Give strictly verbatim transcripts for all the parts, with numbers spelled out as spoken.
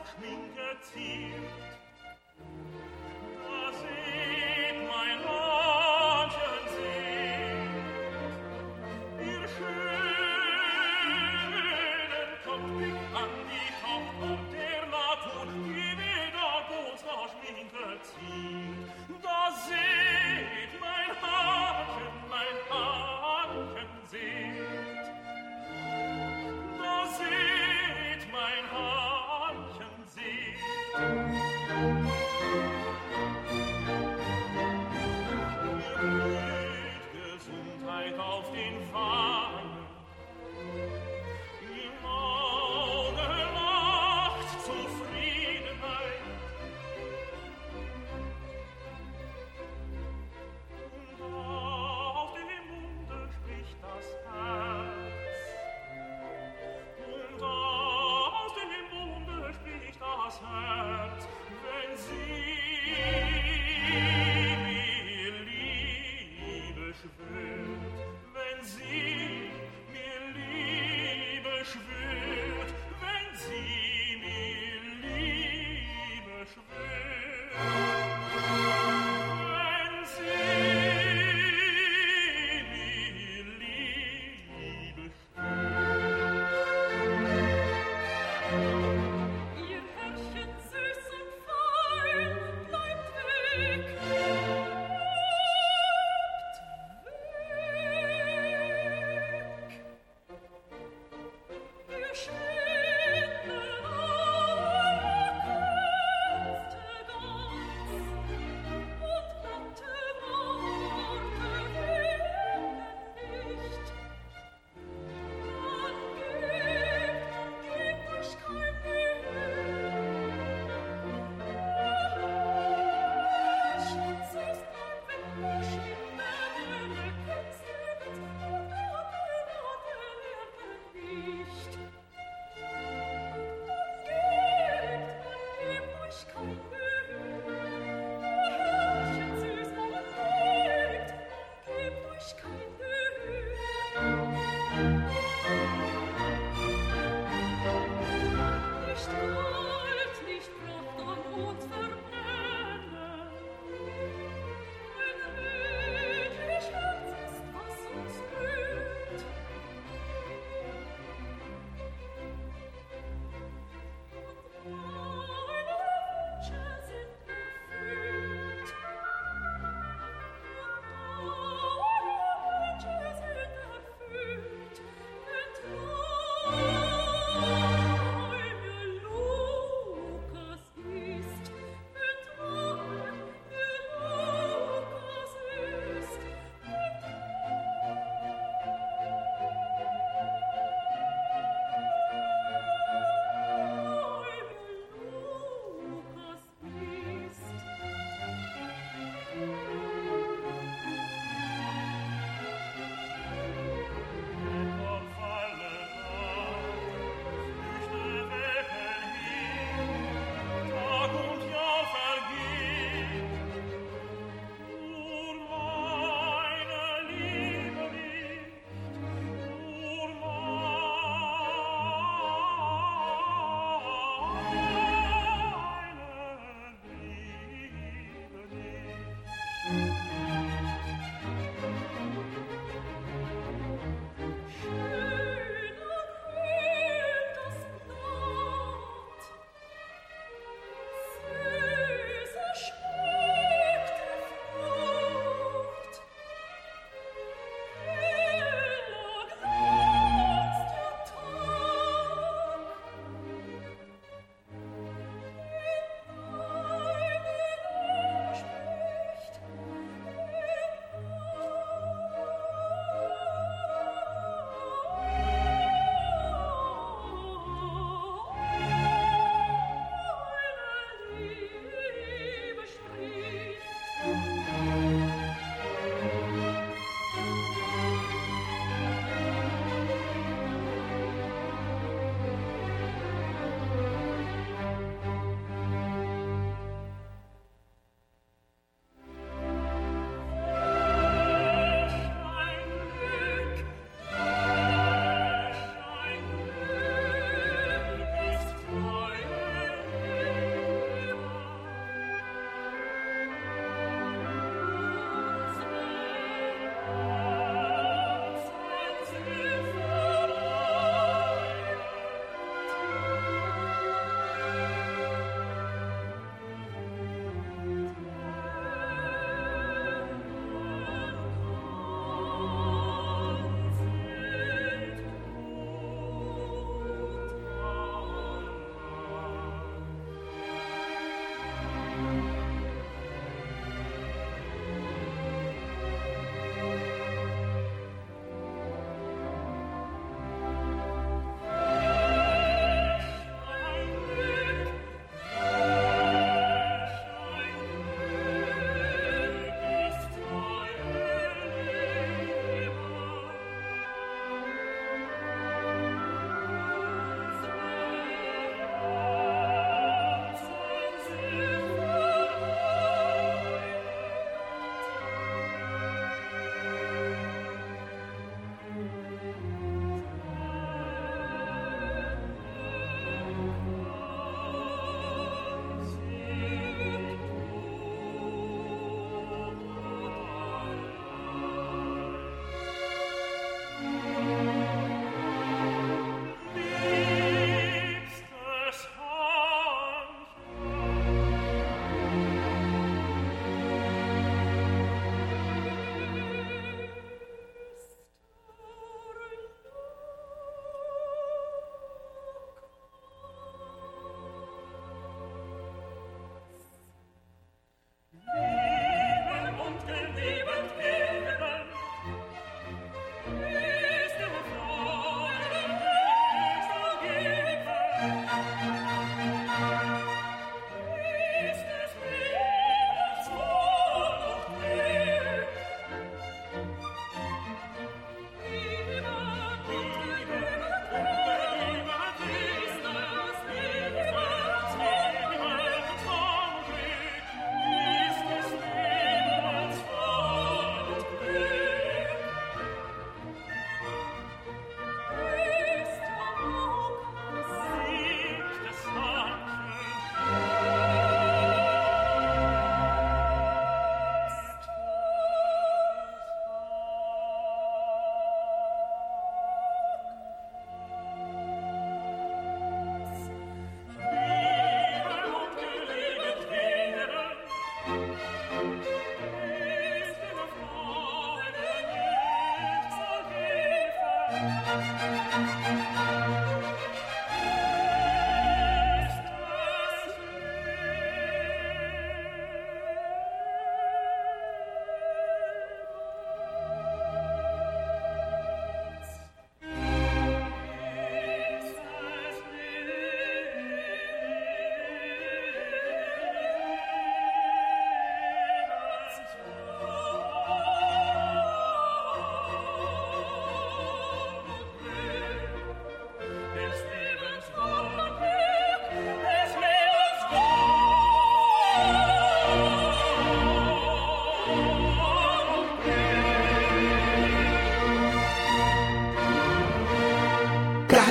Ihr Herrchen süß und fein,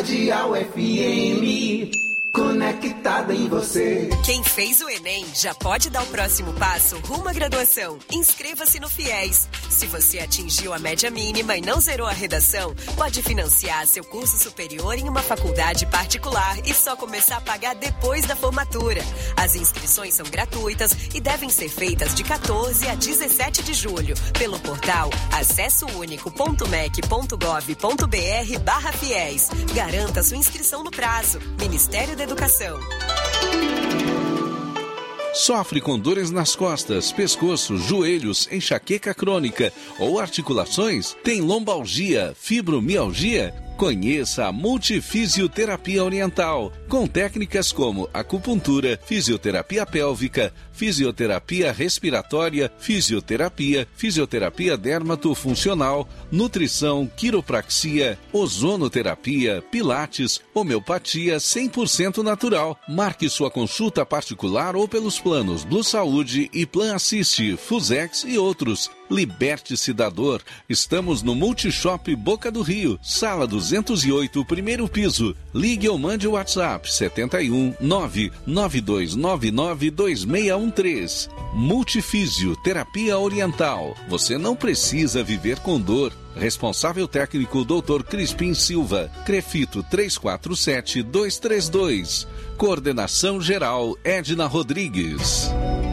Cardeal F M, conectada em você. Quem fez o Enem já pode dar o próximo passo rumo à graduação. Inscreva-se no FIES. Se você atingiu a média mínima e não zerou a redação, pode financiar seu curso superior em uma faculdade particular e só começar a pagar depois da formatura. As inscrições são gratuitas e devem ser feitas de quatorze a dezessete de julho pelo portal acessounico.mec.gov.br barra FIES. Garanta sua inscrição no prazo. Ministério da Educação. Sofre com dores nas costas, pescoço, joelhos, enxaqueca crônica ou articulações? Tem lombalgia, fibromialgia? Conheça a Multifisioterapia Oriental, com técnicas como acupuntura, fisioterapia pélvica, fisioterapia respiratória, fisioterapia, fisioterapia dermatofuncional, nutrição, quiropraxia, ozonoterapia, pilates, homeopatia cem por cento natural. Marque sua consulta particular ou pelos planos Blue Saúde e Plan Assist, Fusex e outros. Liberte-se da dor. Estamos no Multishop Boca do Rio, sala duzentos e oito, primeiro piso. Ligue ou mande o WhatsApp setenta e um, nove nove dois nove nove dois seis um três. Multifísio Terapia Oriental. Você não precisa viver com dor. Responsável técnico doutor Crispim Silva. Crefito três quatro sete dois três dois. Coordenação geral Edna Rodrigues.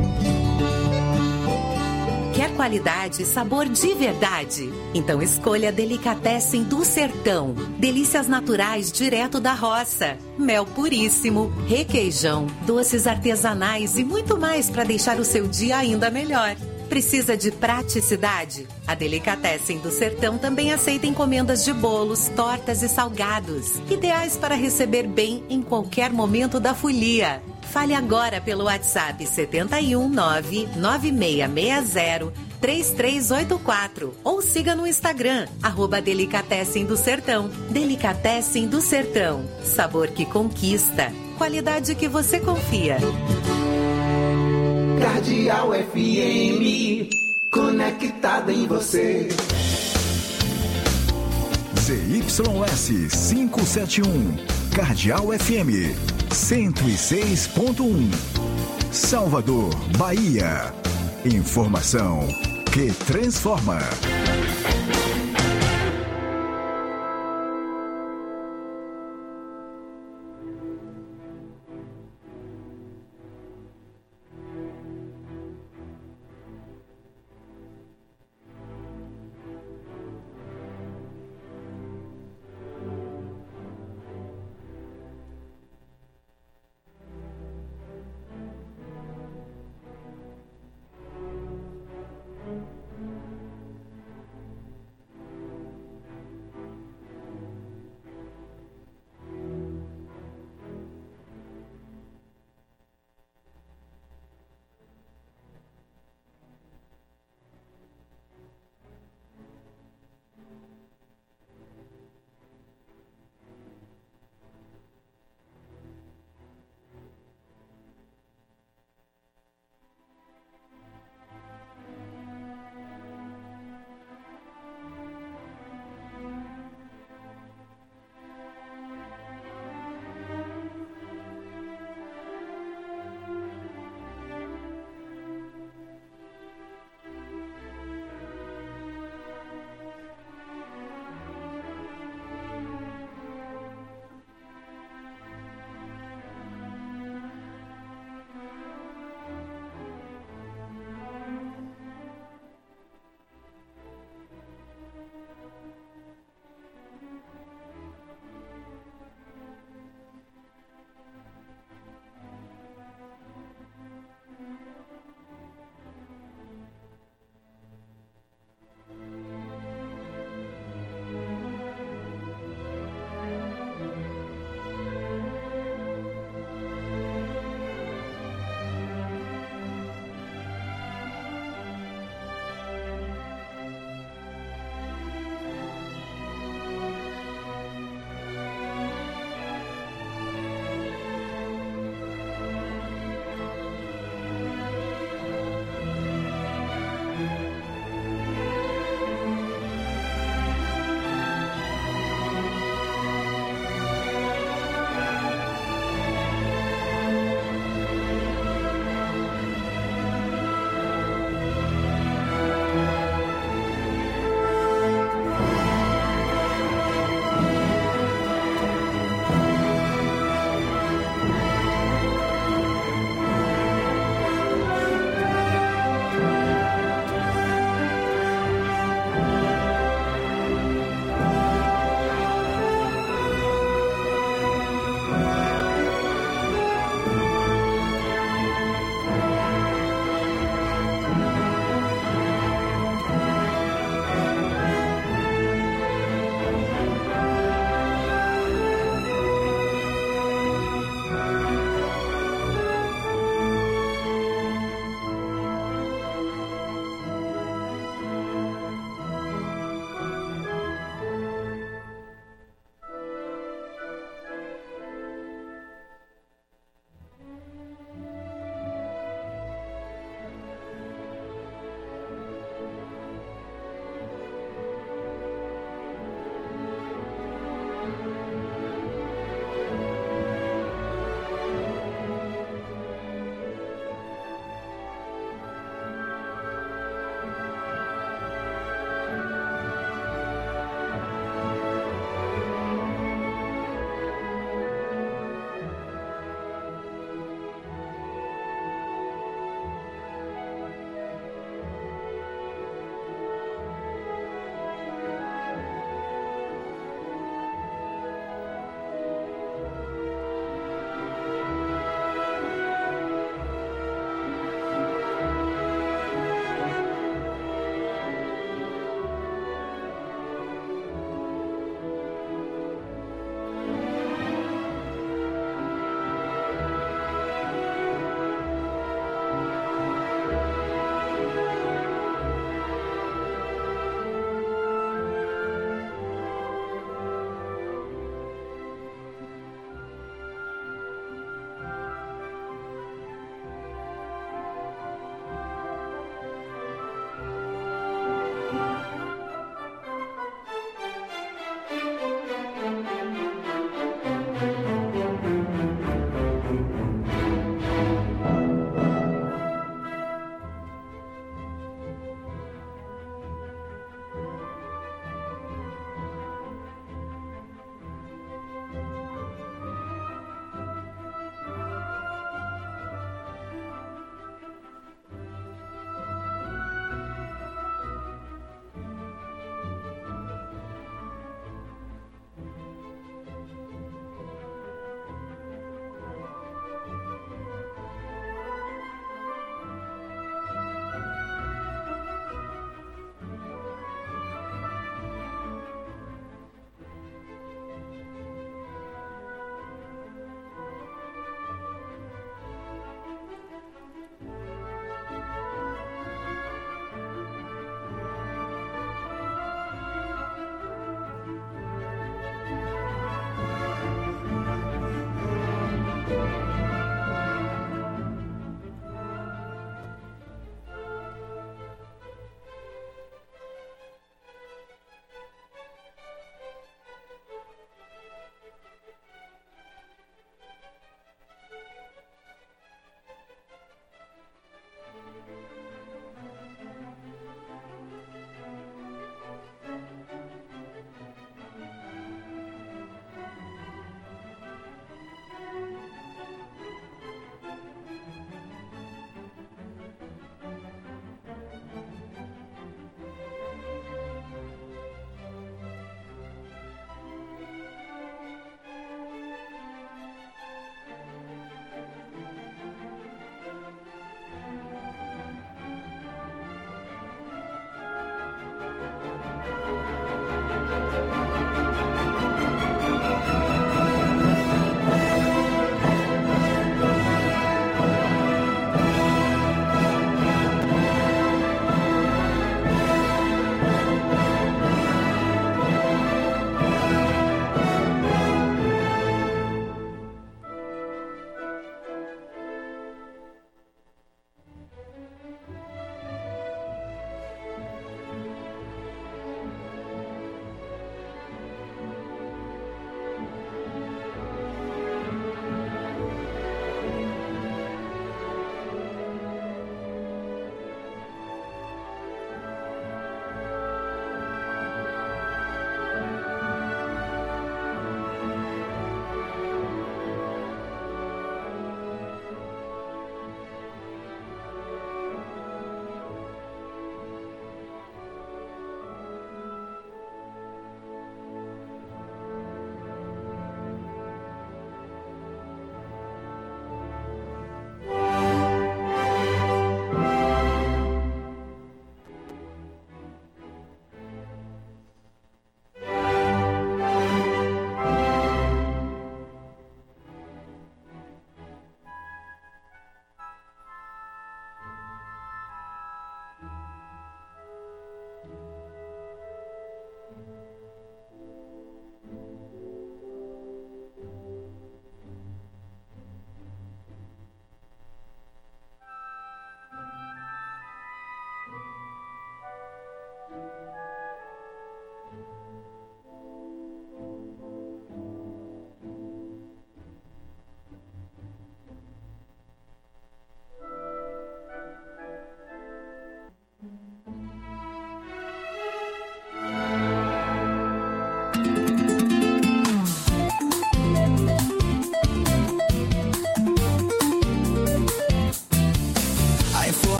Quer qualidade e sabor de verdade? Então escolha Delicatessen do Sertão. Delícias naturais direto da roça. Mel puríssimo, requeijão, doces artesanais e muito mais para deixar o seu dia ainda melhor. Precisa de praticidade? A Delicatessen do Sertão também aceita encomendas de bolos, tortas e salgados, ideais para receber bem em qualquer momento da folia. Fale agora pelo WhatsApp setenta e um, nove nove seis seis zero três três oito quatro ou siga no Instagram, arroba Delicatessen do Sertão. Delicatessen do Sertão. Sabor que conquista. Qualidade que você confia. Cardeal F M, conectada em você. Z Y S quinhentos e setenta e um, Cardeal F M, cento e seis ponto um. Salvador, Bahia. Informação que transforma.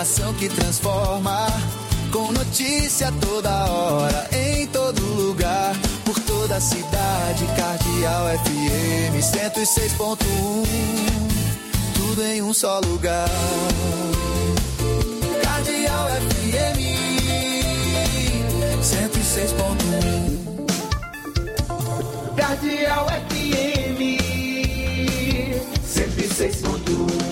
Informação que transforma, com notícia toda hora, em todo lugar, por toda a cidade. Cardeal F M cento e seis ponto um, tudo em um só lugar. Cardeal F M cento e seis ponto um. Cardeal F M cento e seis ponto um.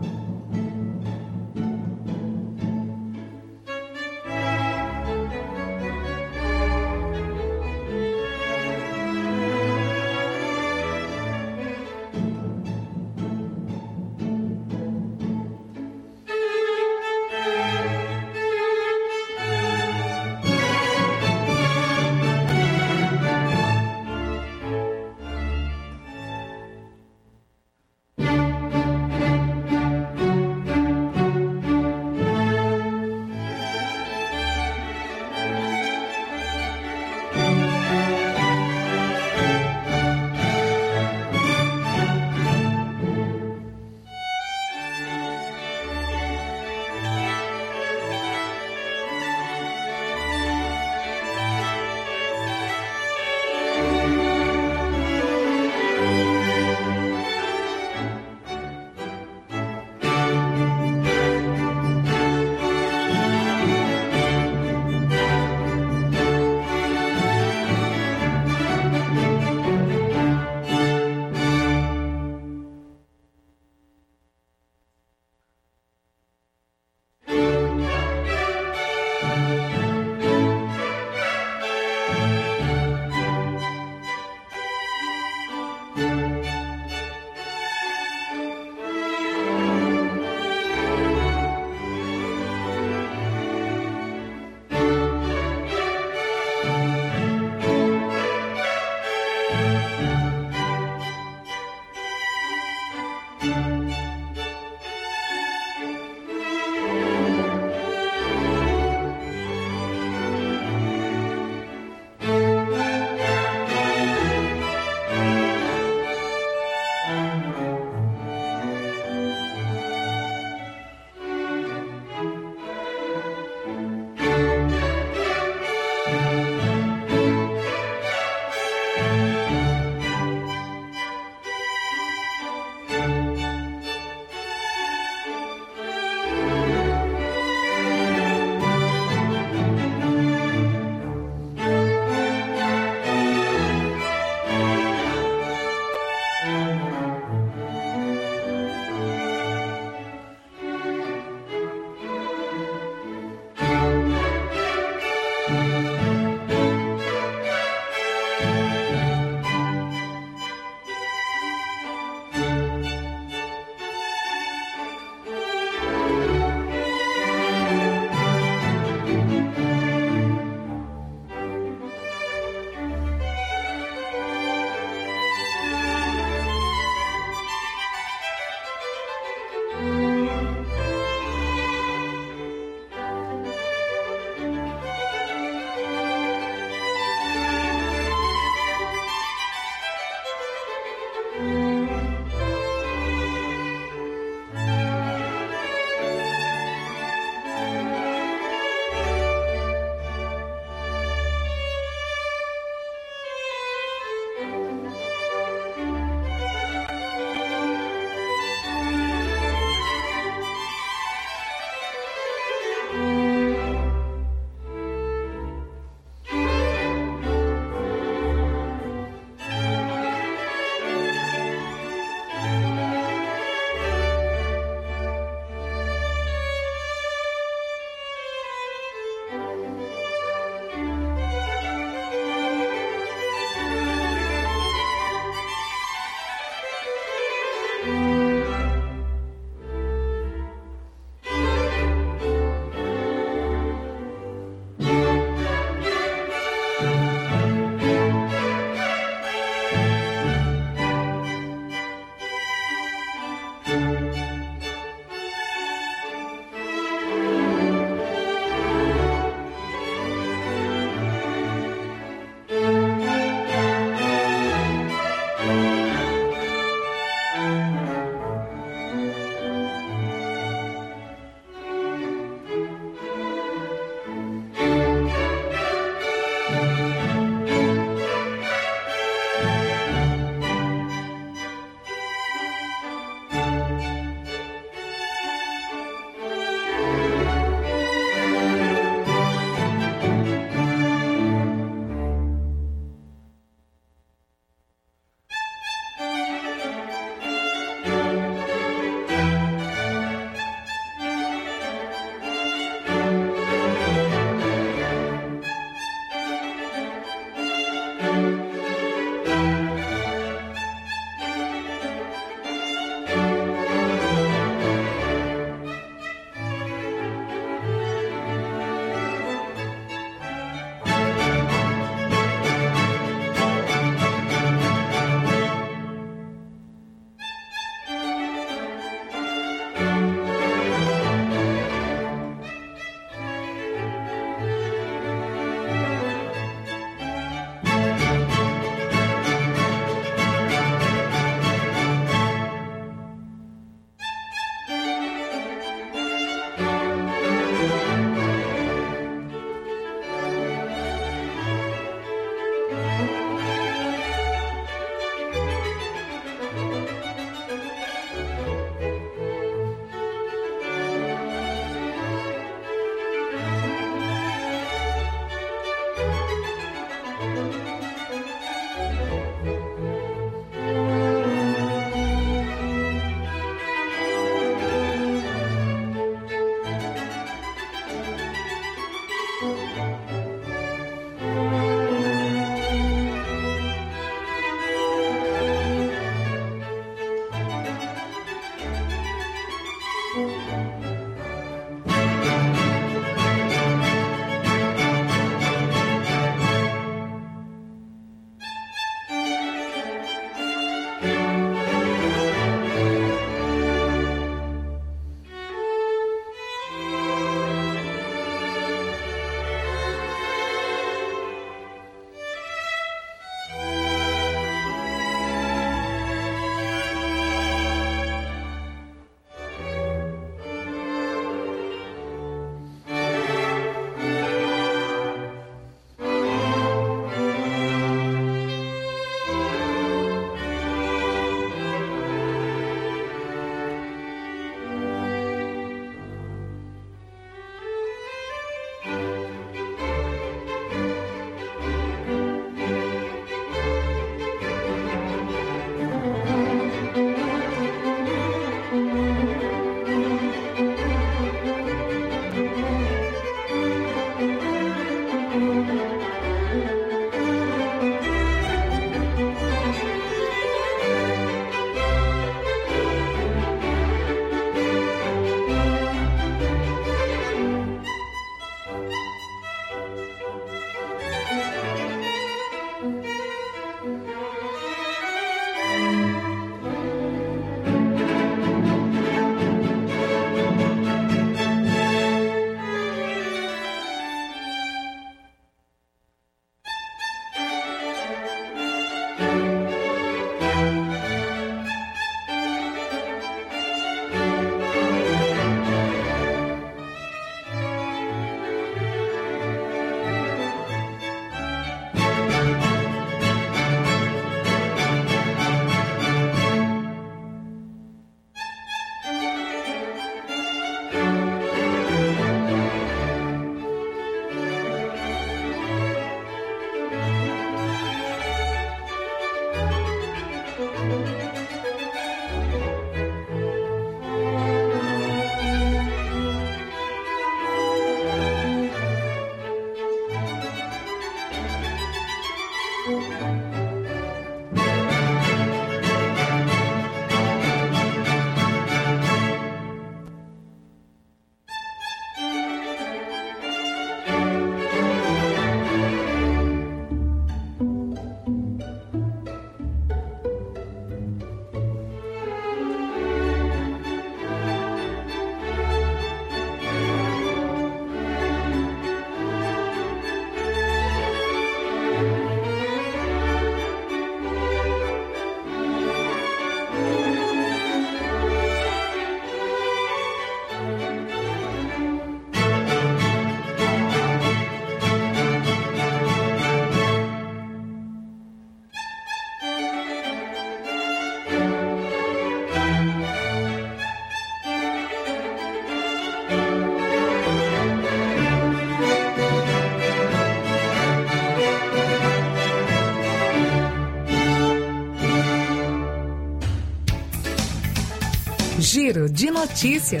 Giro de notícias.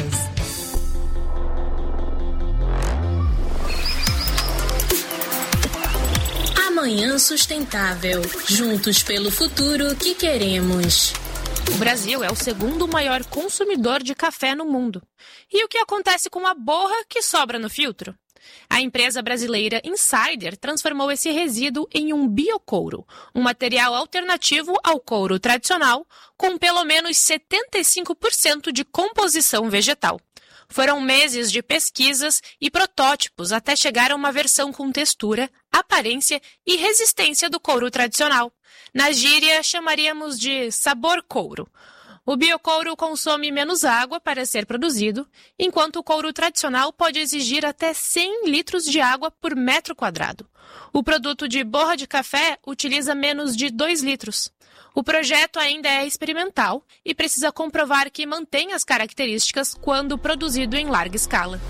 Amanhã Sustentável. Juntos pelo futuro que queremos. O Brasil é o segundo maior consumidor de café no mundo. E o que acontece com a borra que sobra no filtro? A empresa brasileira Insider transformou esse resíduo em um biocouro, um material alternativo ao couro tradicional, com pelo menos setenta e cinco por cento de composição vegetal. Foram meses de pesquisas e protótipos até chegar a uma versão com textura, aparência e resistência do couro tradicional. Na gíria, chamaríamos de sabor couro. O biocouro consome menos água para ser produzido, enquanto o couro tradicional pode exigir até cem litros de água por metro quadrado. O produto de borra de café utiliza menos de dois litros. O projeto ainda é experimental e precisa comprovar que mantém as características quando produzido em larga escala.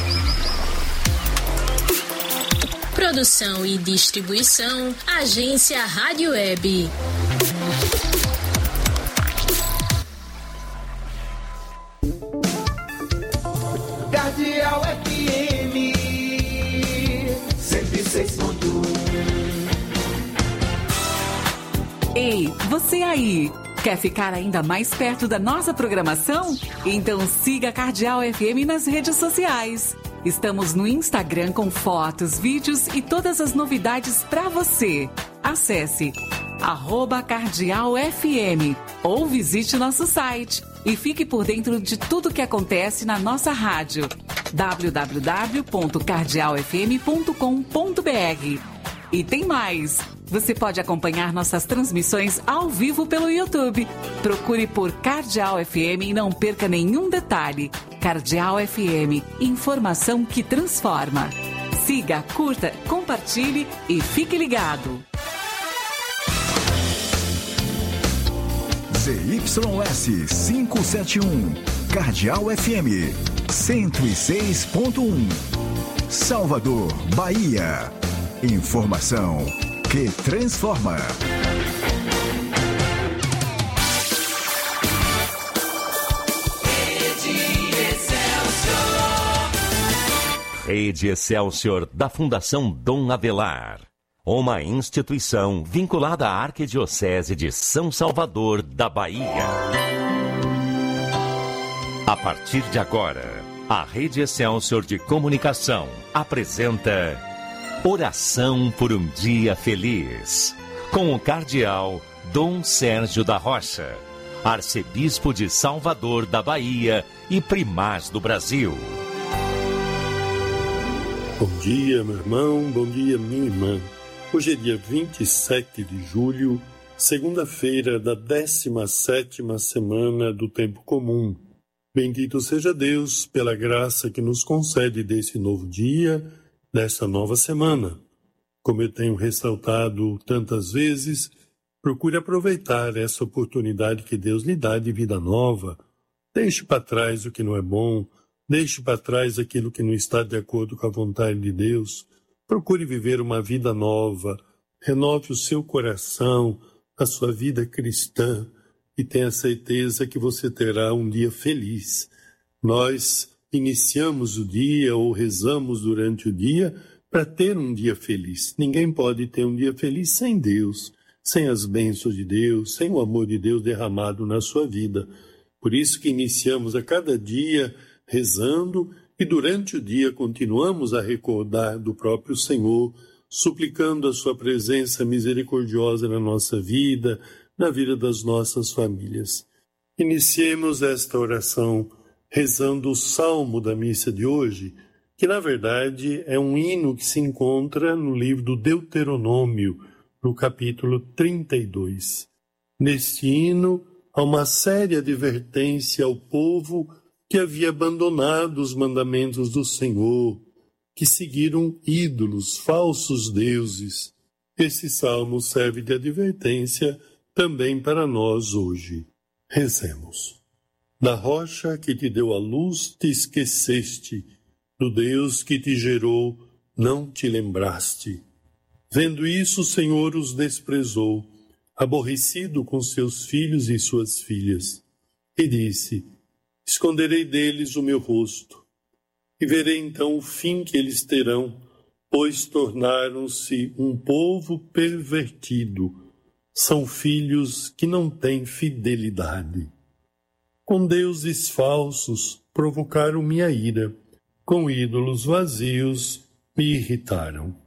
Produção e distribuição, Agência Rádio Web. Cardeal F M cento e seis ponto um. Ei, você aí! Quer ficar ainda mais perto da nossa programação? Então siga a Cardeal F M nas redes sociais. Estamos no Instagram com fotos, vídeos e todas as novidades para você. Acesse arroba Cardeal F M ou visite nosso site e fique por dentro de tudo que acontece na nossa rádio. w w w ponto cardeal f m ponto com ponto b r. E tem mais! Você pode acompanhar nossas transmissões ao vivo pelo YouTube. Procure por Cardeal F M e não perca nenhum detalhe. Cardeal F M, informação que transforma. Siga, curta, compartilhe e fique ligado. Z Y S quinhentos e setenta e um, Cardeal F M, cento e seis ponto um. Salvador, Bahia. Informação que transforma. Rede Excelsior da Fundação Dom Avelar. Uma instituição vinculada à Arquidiocese de São Salvador da Bahia. A partir de agora, a Rede Excelsior de Comunicação apresenta Oração por um Dia Feliz, com o cardeal Dom Sérgio da Rocha, arcebispo de Salvador da Bahia e primaz do Brasil. Bom dia, meu irmão, bom dia, minha irmã. Hoje é dia vinte e sete de julho, segunda-feira da décima sétima semana do Tempo Comum. Bendito seja Deus pela graça que nos concede desse novo dia, dessa nova semana. Como eu tenho ressaltado tantas vezes, procure aproveitar essa oportunidade que Deus lhe dá de vida nova. Deixe para trás o que não é bom, deixe para trás aquilo que não está de acordo com a vontade de Deus. Procure viver uma vida nova, renove o seu coração, a sua vida cristã e tenha certeza que você terá um dia feliz. Nós iniciamos o dia ou rezamos durante o dia para ter um dia feliz. Ninguém pode ter um dia feliz sem Deus, sem as bênçãos de Deus, sem o amor de Deus derramado na sua vida. Por isso que iniciamos a cada dia rezando e durante o dia continuamos a recordar do próprio Senhor, suplicando a sua presença misericordiosa na nossa vida, na vida das nossas famílias. Iniciemos esta oração rezando o salmo da missa de hoje, que na verdade é um hino que se encontra no livro do Deuteronômio, no capítulo trinta e dois. Neste hino há uma séria advertência ao povo que havia abandonado os mandamentos do Senhor, que seguiram ídolos, falsos deuses. Esse salmo serve de advertência também para nós hoje. Rezemos. Da rocha que te deu a luz te esqueceste, do Deus que te gerou não te lembraste. Vendo isso, o Senhor os desprezou, aborrecido com seus filhos e suas filhas, e disse: esconderei deles o meu rosto, e verei então o fim que eles terão, pois tornaram-se um povo pervertido, são filhos que não têm fidelidade. Com deuses falsos provocaram minha ira, com ídolos vazios me irritaram.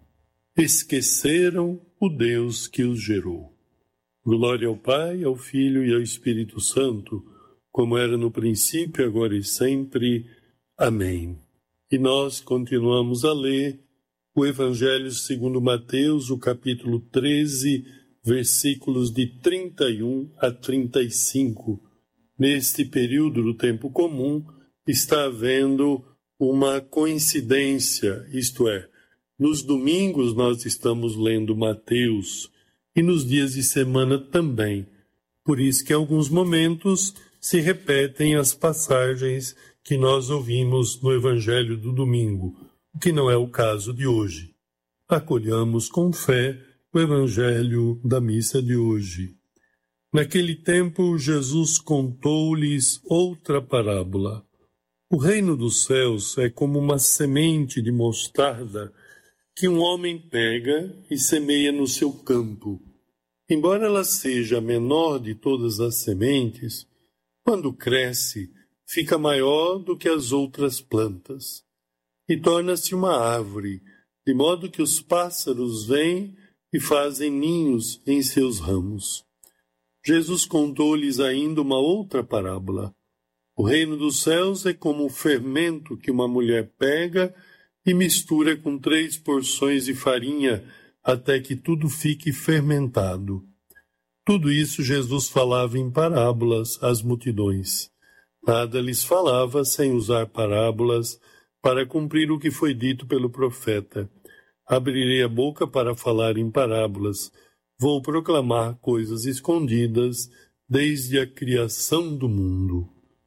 Esqueceram o Deus que os gerou. Glória ao Pai, ao Filho e ao Espírito Santo, como era no princípio, agora e sempre. Amém. E nós continuamos a ler o Evangelho segundo Mateus, o capítulo treze, versículos de trinta e um a trinta e cinco. Neste período do tempo comum, está havendo uma coincidência, isto é, nos domingos nós estamos lendo Mateus e nos dias de semana também. Por isso que em alguns momentos se repetem as passagens que nós ouvimos no Evangelho do domingo, o que não é o caso de hoje. Acolhamos com fé o Evangelho da missa de hoje. Naquele tempo, Jesus contou-lhes outra parábola. O reino dos céus é como uma semente de mostarda que um homem pega e semeia no seu campo. embora ela seja a menor de todas as sementes, quando cresce, fica maior do que as outras plantas e torna-se uma árvore, de modo que os pássaros vêm e fazem ninhos em seus ramos. Jesus contou-lhes ainda uma outra parábola. O reino dos céus é como o fermento que uma mulher pega e mistura com três porções de farinha até que tudo fique fermentado. Tudo isso Jesus falava em parábolas às multidões. Nada lhes falava sem usar parábolas para cumprir o que foi dito pelo profeta. Abrirei a boca para falar em parábolas. Vou proclamar coisas escondidas desde a criação do mundo.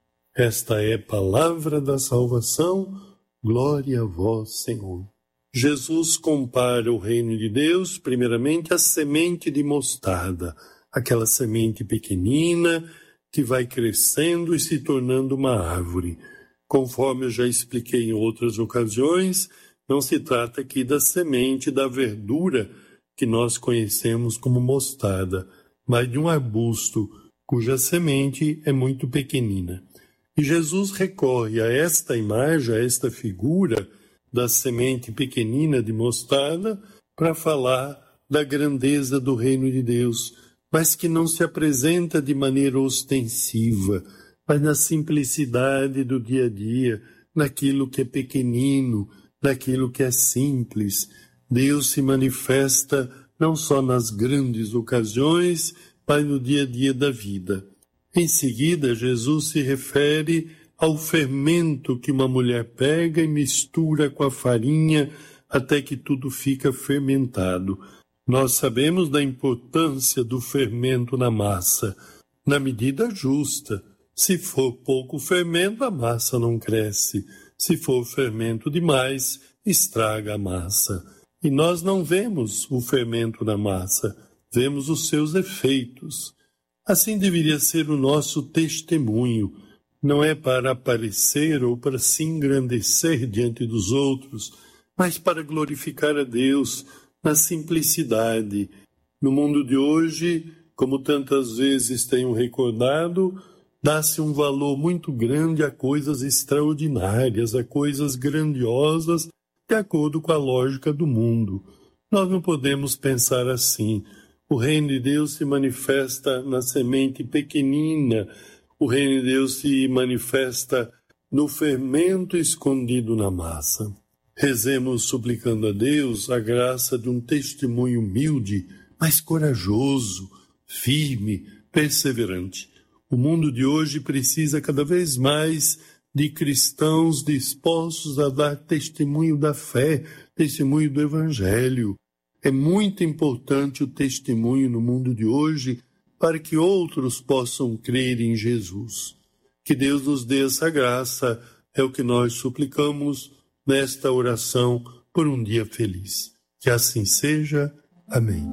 Esta é a palavra da salvação. Glória a vós, Senhor. Jesus compara o reino de Deus, primeiramente, à semente de mostarda, aquela semente pequenina que vai crescendo e se tornando uma árvore. Conforme eu já expliquei em outras ocasiões, não se trata aqui da semente da verdura que nós conhecemos como mostarda, mas de um arbusto cuja semente é muito pequenina. E Jesus recorre a esta imagem, a esta figura da semente pequenina de mostarda para falar da grandeza do reino de Deus, mas que não se apresenta de maneira ostensiva, mas na simplicidade do dia a dia, naquilo que é pequenino, naquilo que é simples. Deus se manifesta não só nas grandes ocasiões, mas no dia a dia da vida. Em seguida, Jesus se refere ao fermento que uma mulher pega e mistura com a farinha até que tudo fica fermentado. Nós sabemos da importância do fermento na massa, na medida justa. Se for pouco fermento, a massa não cresce. Se for fermento demais, estraga a massa. E nós não vemos o fermento na massa, vemos os seus efeitos. Assim deveria ser o nosso testemunho. Não é para aparecer ou para se engrandecer diante dos outros, mas para glorificar a Deus na simplicidade. No mundo de hoje, como tantas vezes tenho recordado, dá-se um valor muito grande a coisas extraordinárias, a coisas grandiosas, de acordo com a lógica do mundo. Nós não podemos pensar assim. O reino de Deus se manifesta na semente pequenina, o reino de Deus se manifesta no fermento escondido na massa. Rezemos suplicando a Deus a graça de um testemunho humilde, mas corajoso, firme, perseverante. O mundo de hoje precisa cada vez mais de cristãos dispostos a dar testemunho da fé, testemunho do Evangelho. É muito importante o testemunho no mundo de hoje para que outros possam crer em Jesus. Que Deus nos dê essa graça, é o que nós suplicamos nesta oração por um dia feliz. Que assim seja. Amém.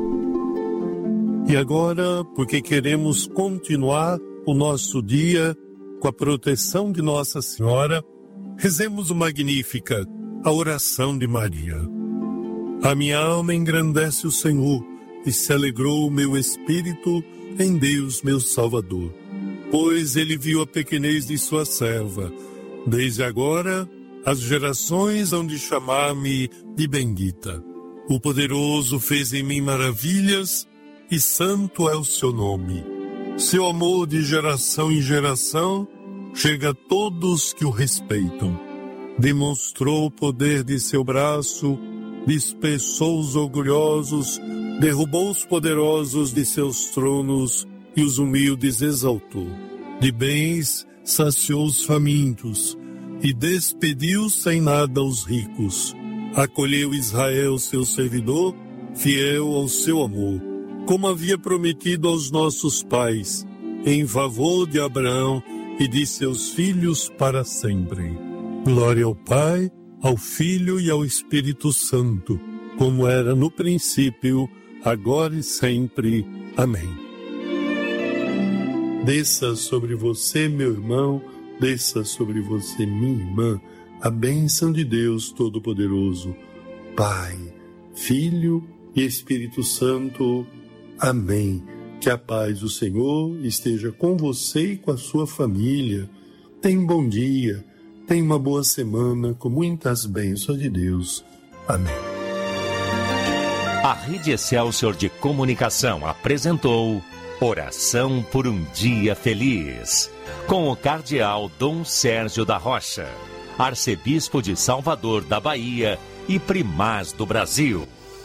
E agora, porque queremos continuar o nosso dia com a proteção de Nossa Senhora, rezemos o Magnífica, a oração de Maria. A minha alma engrandece o Senhor, e se alegrou o meu espírito em Deus, meu Salvador. Pois ele viu a pequenez de sua serva. Desde agora, as gerações hão de chamar-me de bendita. O Poderoso fez em mim maravilhas, e santo é o seu nome. Seu amor de geração em geração chega a todos que o respeitam. Demonstrou o poder de seu braço, dispersou os orgulhosos, derrubou os poderosos de seus tronos e os humildes exaltou. De bens saciou os famintos e despediu sem nada os ricos. Acolheu Israel, seu servidor, fiel ao seu amor, como havia prometido aos nossos pais, em favor de Abraão e de seus filhos para sempre. Glória ao Pai, ao Filho e ao Espírito Santo, como era no princípio, agora e sempre. Amém. Desça sobre você, meu irmão, desça sobre você, minha irmã, a bênção de Deus Todo-Poderoso, Pai, Filho e Espírito Santo. Amém. Que a paz do Senhor esteja com você e com a sua família. Tenha um bom dia, tenha uma boa semana com muitas bênçãos de Deus. Amém. A Rede Excelsior de Comunicação apresentou Oração por um Dia Feliz, com o cardeal Dom Sérgio da Rocha, arcebispo de Salvador da Bahia e primaz do Brasil.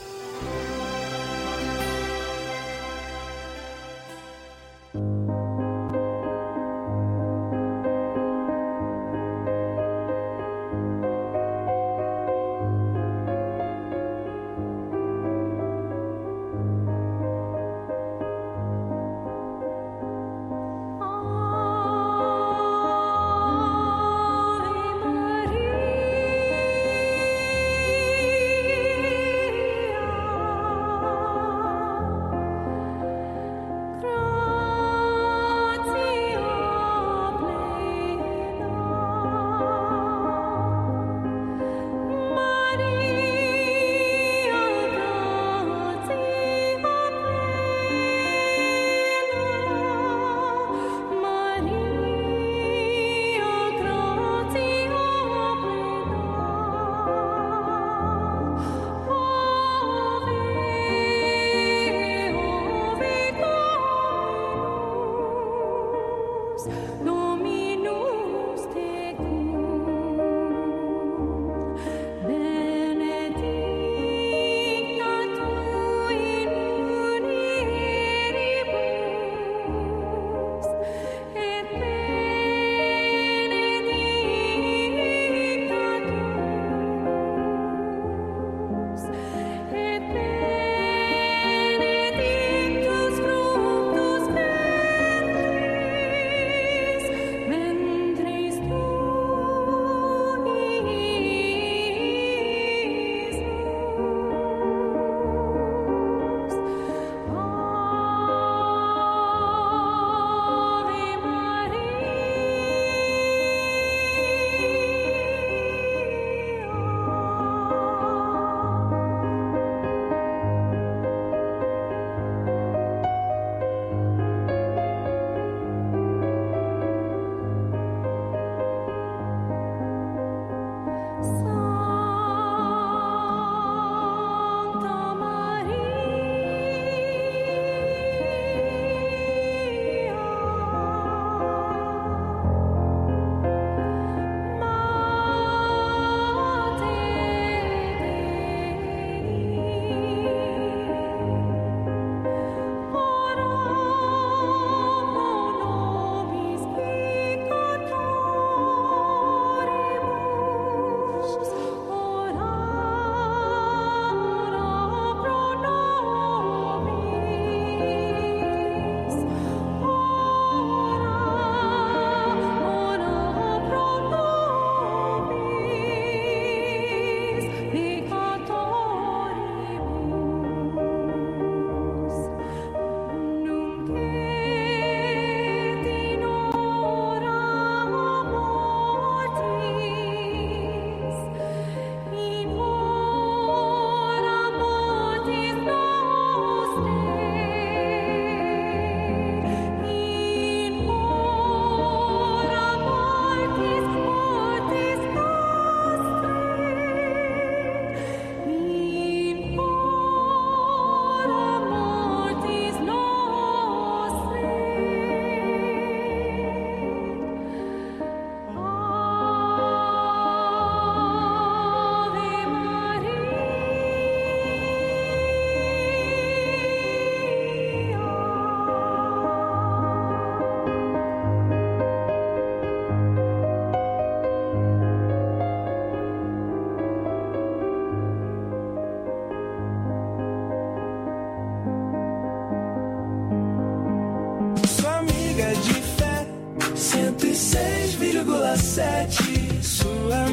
sete, sua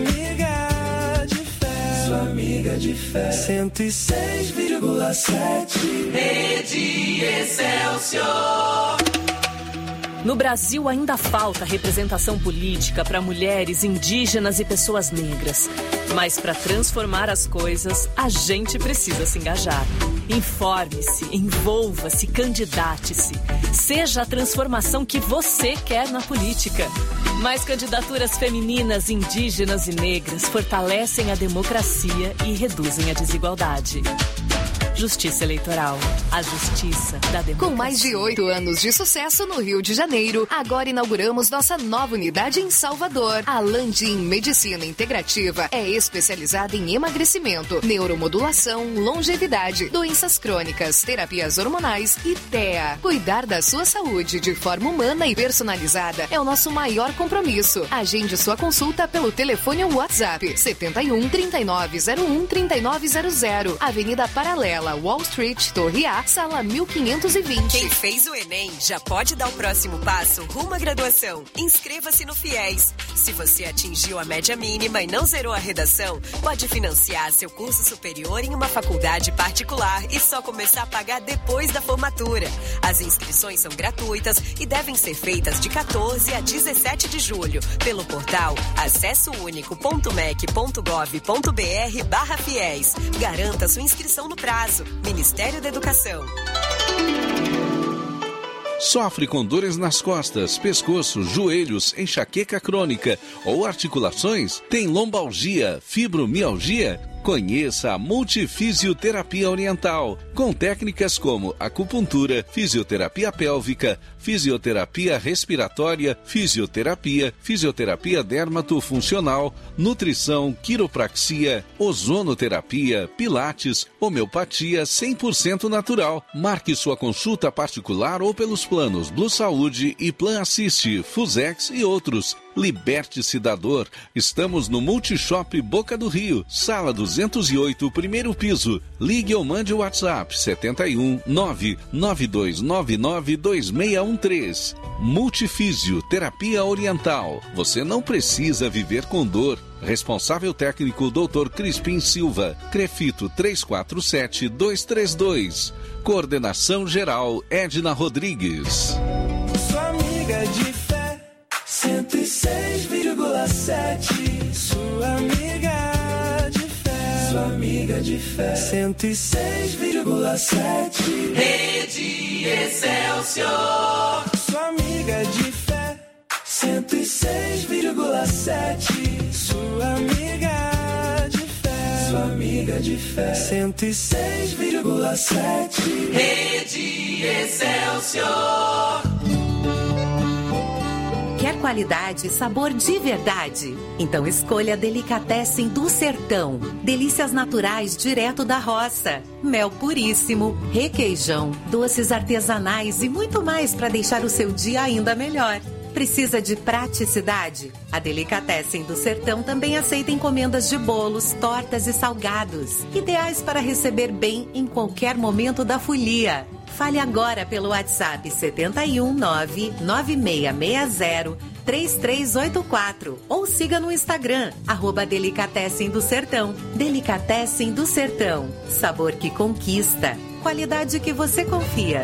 amiga de fé, sua amiga de fé, cento e seis vírgula sete, Rede Excelsior. No Brasil ainda falta representação política para mulheres, indígenas e pessoas negras. Mas para transformar as coisas, a gente precisa se engajar. Informe-se, envolva-se, candidate-se. Seja a transformação que você quer na política. Mais candidaturas femininas, indígenas e negras fortalecem a democracia e reduzem a desigualdade. Justiça Eleitoral. A justiça da democracia. Com mais de oito anos de sucesso no Rio de Janeiro, agora inauguramos nossa nova unidade em Salvador. A Landim Medicina Integrativa é especializada em emagrecimento, neuromodulação, longevidade, doenças crônicas, terapias hormonais e T E A. Cuidar da sua saúde de forma humana e personalizada é o nosso maior compromisso. Agende sua consulta pelo telefone ou WhatsApp setenta e um, trinta e nove zero um, trinta e nove zero zero. Avenida Paralela, Wall Street, Torre A, sala mil quinhentos e vinte. Quem fez o Enem já pode dar o próximo passo rumo à graduação. Inscreva-se no FIES. Se você atingiu a média mínima e não zerou a redação, pode financiar seu curso superior em uma faculdade particular e só começar a pagar depois da formatura. As inscrições são gratuitas e devem ser feitas de quatorze a dezessete de julho pelo portal acessounico.mec.gov.br barra FIES. Garanta sua inscrição no prazo. Ministério da Educação. Sofre com dores nas costas, pescoço, joelhos, enxaqueca crônica ou articulações? Tem lombalgia, fibromialgia? Conheça a Multifisioterapia Oriental, com técnicas como acupuntura, fisioterapia pélvica, fisioterapia respiratória, fisioterapia, fisioterapia dermatofuncional, nutrição, quiropraxia, ozonoterapia, pilates, homeopatia cem por cento natural. Marque sua consulta particular ou pelos planos Blue Saúde e Plan Assist, Fusex e outros. Liberte-se da dor. Estamos no Multishop Boca do Rio, sala duzentos e oito, primeiro piso. Ligue ou mande o WhatsApp setenta e um, nove nove dois nove nove dois seis um três. Multifísio Terapia Oriental. Você não precisa viver com dor. Responsável técnico doutor Crispim Silva. Crefito três quatro sete dois três dois. Coordenação geral Edna Rodrigues. Sua amiga de fé, cento e seis vírgula sete. Sua amiga de fé, sua amiga de fé, cento e seis vírgula sete. Rede Excelsior. Sua amiga de fé, cento e seis vírgula sete. Sua amiga de fé, sua amiga de fé, cento e seis vírgula sete. Rede Excelsior. Quer qualidade e sabor de verdade? Então escolha Delicatessen do Sertão. Delícias naturais direto da roça. Mel puríssimo, requeijão, doces artesanais e muito mais para deixar o seu dia ainda melhor. Precisa de praticidade? A Delicatessen do Sertão também aceita encomendas de bolos, tortas e salgados, ideais para receber bem em qualquer momento da folia. Fale agora pelo WhatsApp setenta e um, nove nove seis seis zero três três oito quatro ou siga no Instagram, arroba Delicatessen do Sertão. Delicatessen do Sertão. Sabor que conquista. Qualidade que você confia.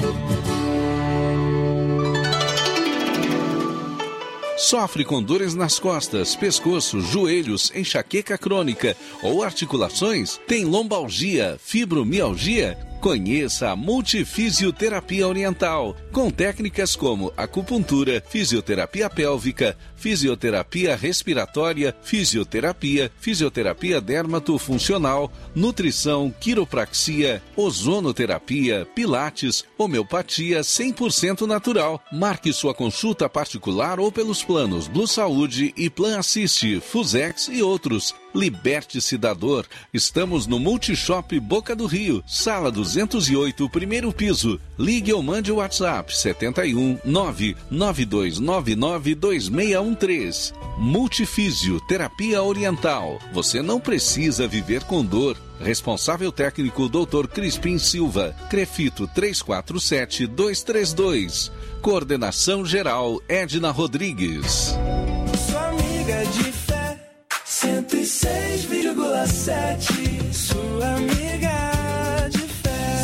Sofre com dores nas costas, pescoço, joelhos, enxaqueca crônica ou articulações? Tem lombalgia, fibromialgia? Conheça a Multifisioterapia Oriental, com técnicas como acupuntura, fisioterapia pélvica, fisioterapia respiratória, fisioterapia, fisioterapia dermatofuncional, nutrição, quiropraxia, ozonoterapia, pilates, homeopatia cem por cento natural. Marque sua consulta particular ou pelos planos Blue Saúde e Plan Assist, Fusex e outros. Liberte-se da dor. Estamos no Multishop Boca do Rio, sala duzentos e oito, primeiro piso. Ligue ou mande o WhatsApp setenta e um, nove nove dois nove nove dois seis um três. Multifísio Terapia Oriental. Você não precisa viver com dor. Responsável técnico doutor Crispim Silva. Crefito três quatro sete dois três dois. Coordenação geral Edna Rodrigues. Sua amiga de fé, cento e seis vírgula sete. Sua amiga de fé,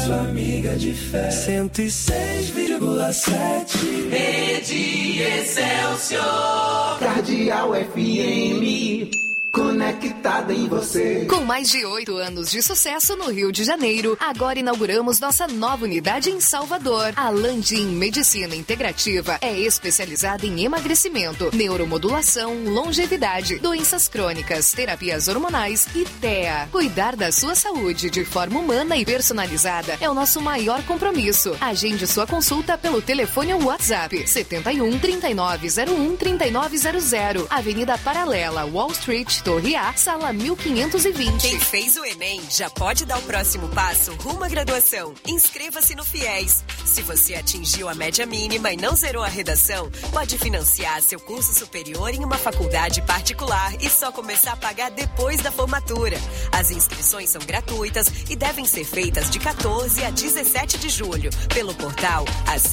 sua amiga de fé. cento e seis vírgula sete. Rede Excelsior. Cardeal F M. Conectada em você. Com mais de oito anos de sucesso no Rio de Janeiro, agora inauguramos nossa nova unidade em Salvador. A Landim Medicina Integrativa é especializada em emagrecimento, neuromodulação, longevidade, doenças crônicas, terapias hormonais e T E A. Cuidar da sua saúde de forma humana e personalizada é o nosso maior compromisso. Agende sua consulta pelo telefone ou WhatsApp setenta e um, trinta e nove zero um, trinta e nove zero zero, Avenida Paralela, Wall Street, Torre A, sala mil quinhentos e vinte. Quem fez o Enem já pode dar o próximo passo rumo à graduação. Inscreva-se no FIES. Se você atingiu a média mínima e não zerou a redação, pode financiar seu curso superior em uma faculdade particular e só começar a pagar depois da formatura. As inscrições são gratuitas e devem ser feitas de quatorze a dezessete de julho pelo portal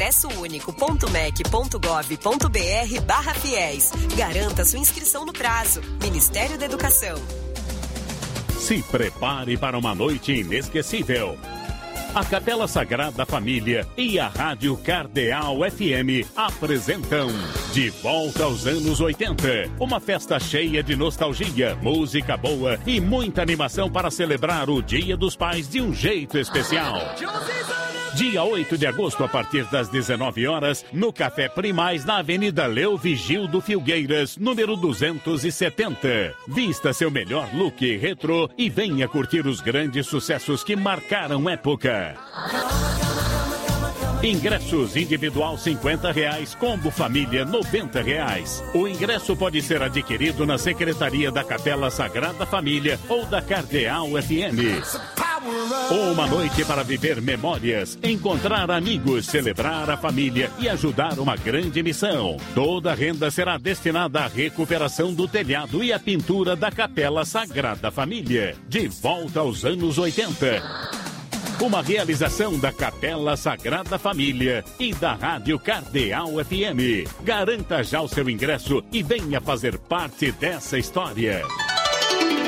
acessounico.mec.gov.br barra FIES. Garanta sua inscrição no prazo. Ministério da Educação. Se prepare para uma noite inesquecível. A Capela Sagrada Família e a Rádio Cardeal F M apresentam De Volta aos Anos oitenta. Uma festa cheia de nostalgia, música boa e muita animação para celebrar o Dia dos Pais de um jeito especial. Dia oito de agosto, a partir das dezenove horas, no Café Primaz, na Avenida Leo Vigildo Filgueiras, número duzentos e setenta. Vista seu melhor look retrô e venha curtir os grandes sucessos que marcaram época. Ingressos individual cinquenta reais, combo família noventa reais. O ingresso pode ser adquirido na Secretaria da Capela Sagrada Família ou da Cardeal F M. Uma noite para viver memórias, encontrar amigos, celebrar a família e ajudar uma grande missão. Toda a renda será destinada à recuperação do telhado e à pintura da Capela Sagrada Família. De volta aos anos oitenta. Uma realização da Capela Sagrada Família e da Rádio Cardeal F M. Garanta já o seu ingresso e venha fazer parte dessa história.